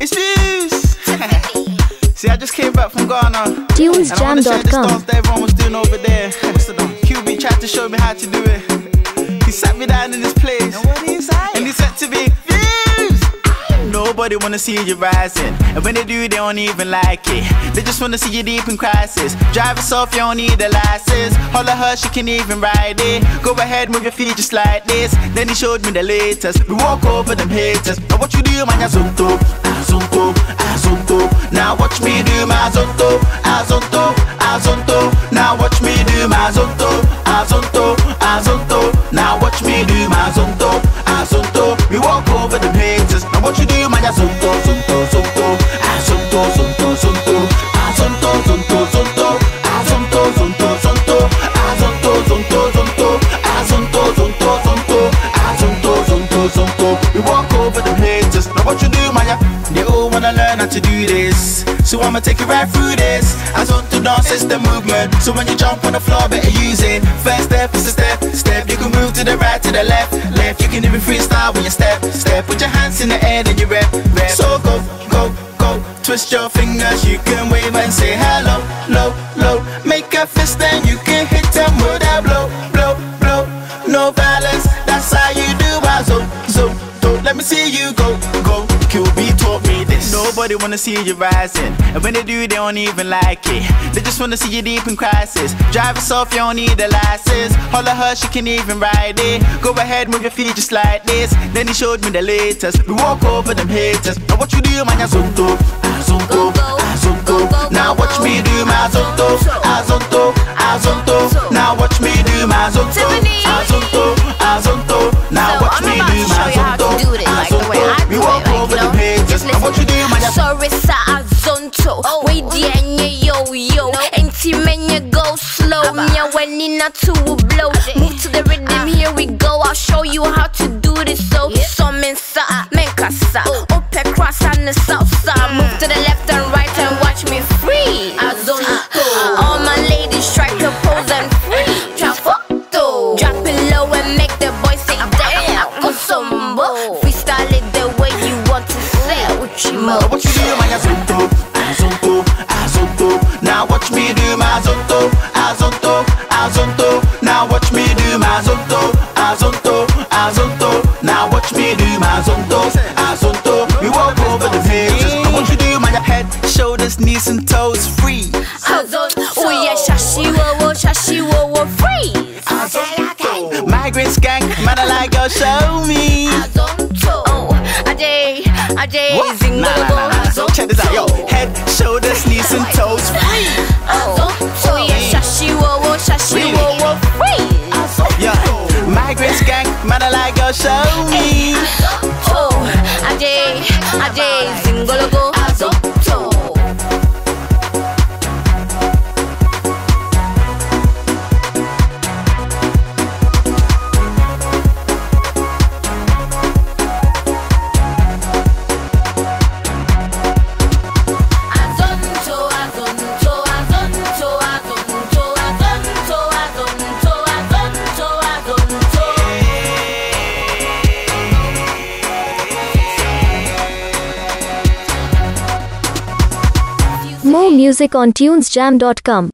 It's Fuse. See, I just came back from Ghana. TunesJam.com. And I want to share this dance that everyone was doing over there. What's the dance? QB tried to show me how to do it. He sat me down in this place. And he said to me, Fuse! Nobody wanna see you rising. And when they do, they don't even like it. They just wanna see you deep in crisis. Drive yourself, you don't need a license. Holler her, she can even ride it. Go ahead, move your feet just like this. Then he showed me the latest. We walk over them haters. Now what you do, man, Azonto, Azonto, Azonto. Now watch me do my Azonto, Azonto, Azonto. Now watch me do my Azonto, Azonto, Azonto. Now watch me do my Azonto, Azonto. We walk over them haters. Now what you do, man, Azonto, Azonto, Azonto, Azonto, Azonto, Azonto, Azonto, Azonto, Azonto, Azonto, Azonto, Azonto, Azonto, Azonto, Azonto, Azonto, Azonto, Azonto, Azonto. We walk over them haters. Now what you do, man? They all wanna learn how to do this, so I'ma take you right through this. Azonto dance is the movement, so when you jump on the floor, better use it. First step is a step, step. You can move to the right, to the left, left. You can even freestyle when you step, step. Put your hands in the air, then you rep, rep. So go, go, go. Twist your fingers, you can wave and say hello, low, low. Make a fist, then you can hit them with that blow, blow, blow. No violence, that's how you do. Azonto, let me see you go, go. QB taught me this. Nobody wanna see you rising, and when they do, they don't even like it. They just wanna see you deep in crisis. Drive yourself, you don't need a license. Holler her, she can even ride it. Go ahead, move your feet just like this. Then he showed me the latest. We walk over them haters. Now what you do, man, Azonto, Azonto, Azonto. Now watch me do my Azonto, Azonto, Azonto. Now watch me do my Azonto, Azonto, Azonto. Now watch me do my Azonto, Azonto. We walk over them haters. Now what you do, man? Sorry, sa Azonto. Wait, yo, yo. Ain't men you go slow. Nya when in a two blow. Move to the rhythm, here we go. I'll show you how to do this. So, some mensa, menkasa. Up across on the south side. Move to the left and right and watch me free. Azonto. All my ladies try to pose and free. Trafoto. Drop it low and make the boys say damn. Osombo. Freestyle it the way you want to say. Uchimo. What you do, man? Azonto, Azonto, Azonto. Now watch me do my Azonto, Azonto, Azonto. Now watch me do my Azonto, Azonto, Azonto. Now watch me do my Azonto, Azonto. We walk over the haters. What you do, man? Head, shoulders, knees and toes free. Azonto. Oh yeah, shashi wo, freeze. Azonto. Migrant skank, man, I like your show me. Azonto. Oh, Ajay, Zingo. Check this out, yo. Head, shoulders, knees and toes free. Oh yeah, shashi wo, freeze. Yeah, migrant skank, man, I like your show me. Oh, Ajay, Zingologo. Azonto. More music on TunesJam.com.